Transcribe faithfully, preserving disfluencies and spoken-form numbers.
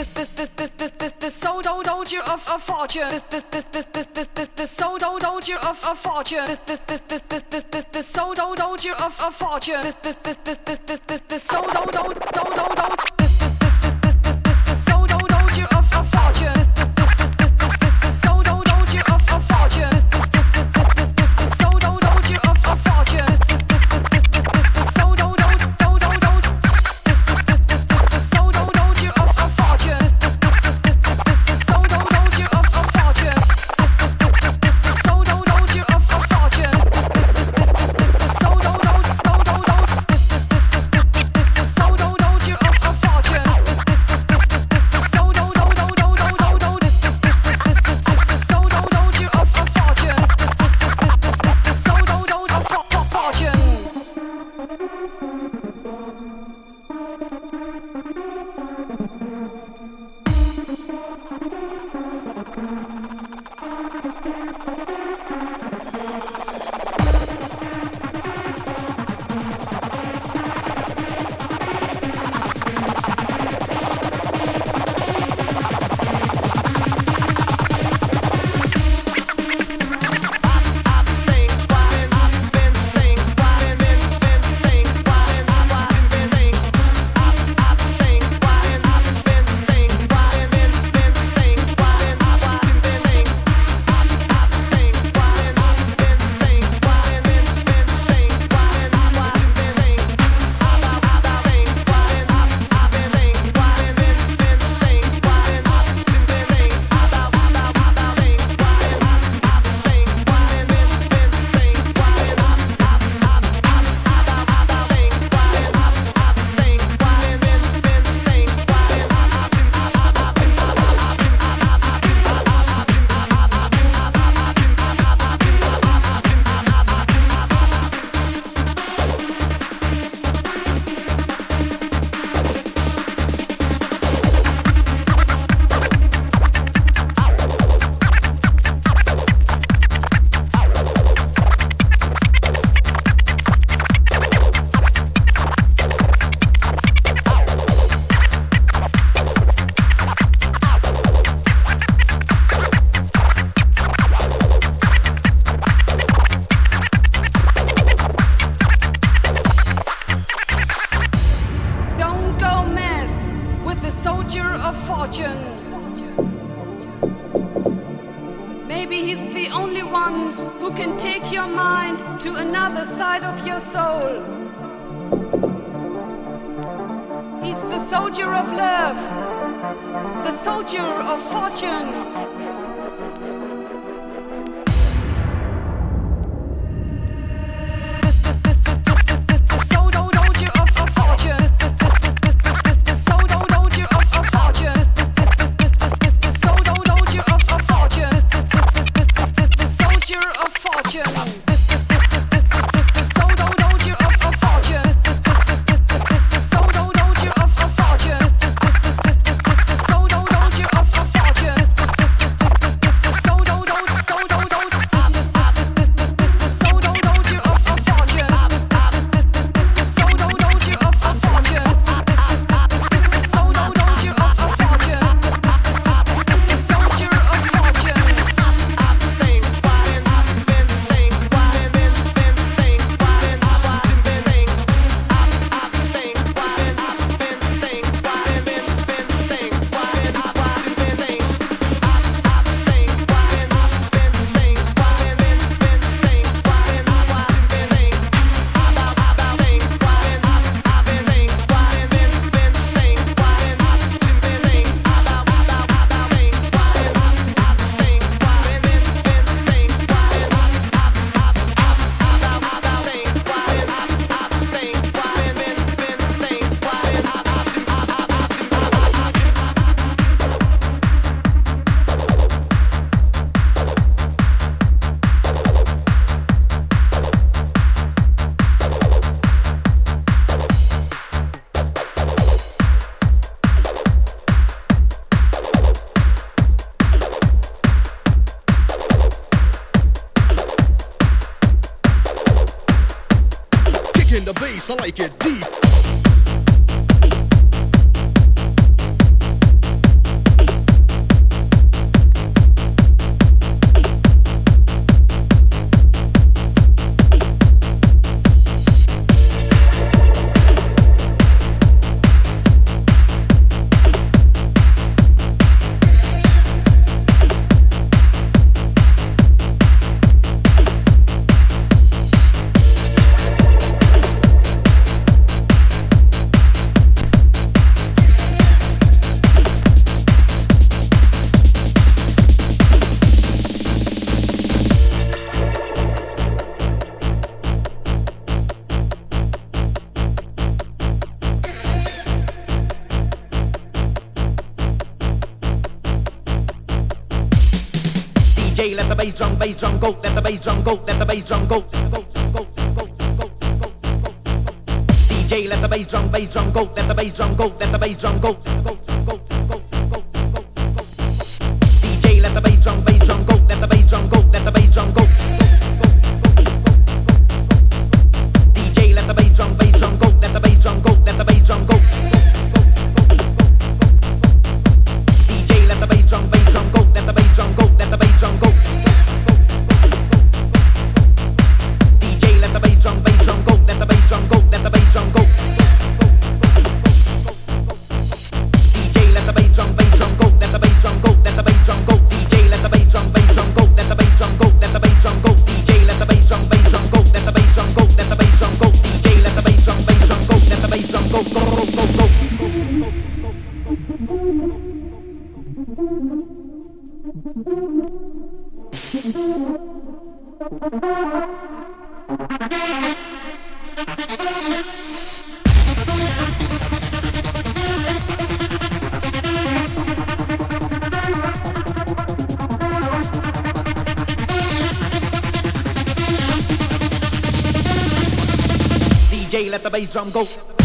the so soldier of a fortune, the so soldier of a fortune, the so soldier of a fortune, the so soldier. bass, I like it deep. J, let the bass drum, bass drum go, let the bass drum go, let the bass drum go, go, go, go, go, go, go. D J, let the bass drum, bass drum go, let the bass drum go, let the bass drum go, go, go, go, go, go, go. D J, let the bass drum, bass drum go, let the bass drum go, let the bass drum go. D J, let the bass drum, bass drum go, let the bass drum go, let the bass drum go. D J, let the bass drum, bass drum go, let the bass drum go, let the bass drum go. D J, let the bass drum, bass drum go, let the bass drum go, let the bass drum go. D J, let the bass drum, bass drum go, let the bass drum go, let the bass drum go. D J, let the bass drum, bass drum go, let the bass drum go, let the bass drum go. D J, let the bass drum, bass drum go, let the bass drum go, let the bass drum go. D J, let the bass drum, bass drum go, let the bass drum go, go, go, go, go. D J, let the bass drum go.